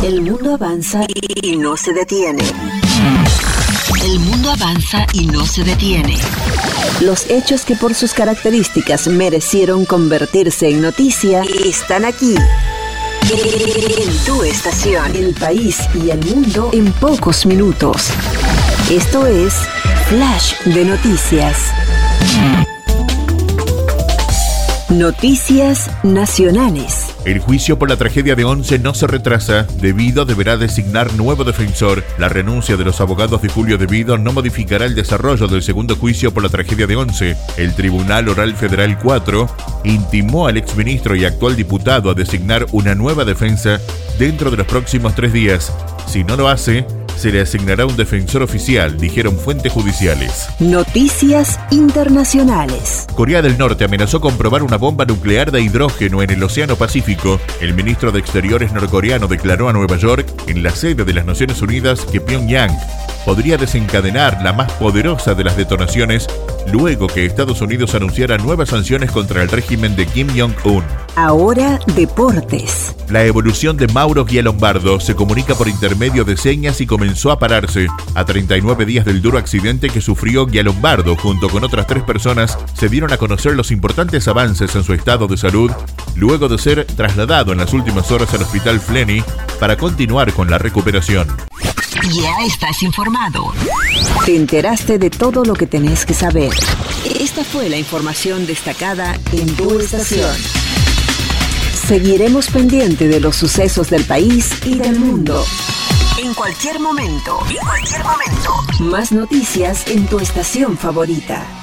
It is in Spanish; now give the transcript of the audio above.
El mundo avanza y no se detiene. El mundo avanza y no se detiene. Los hechos que por sus características merecieron convertirse en noticia están aquí. En tu estación, el país y el mundo en pocos minutos. Esto es Flash de Noticias. Noticias nacionales. El juicio por la tragedia de Once no se retrasa. Devido deberá designar nuevo defensor. La renuncia de los abogados de Julio Devido no modificará el desarrollo del segundo juicio por la tragedia de Once. El Tribunal Oral Federal 4 intimó al exministro y actual diputado a designar una nueva defensa dentro de los próximos 3 días. Si no lo hace, se le asignará un defensor oficial, dijeron fuentes judiciales. Noticias internacionales. Corea del Norte amenazó con probar una bomba nuclear de hidrógeno en el Océano Pacífico. El ministro de Exteriores norcoreano declaró a Nueva York, en la sede de las Naciones Unidas, que Pyongyang podría desencadenar la más poderosa de las detonaciones luego que Estados Unidos anunciara nuevas sanciones contra el régimen de Kim Jong-un. Ahora, deportes. La evolución de Mauro Gialombardo se comunica por intermedio de señas y comenzó a pararse. A 39 días del duro accidente que sufrió Gialombardo, junto con otras 3 personas, se dieron a conocer los importantes avances en su estado de salud, luego de ser trasladado en las últimas horas al Hospital Flenny para continuar con la recuperación. Ya estás informado. Te enteraste de todo lo que tenés que saber. Esta fue la información destacada en tu estación. Seguiremos pendiente de los sucesos del país y del mundo. En cualquier momento. Más noticias en tu estación favorita.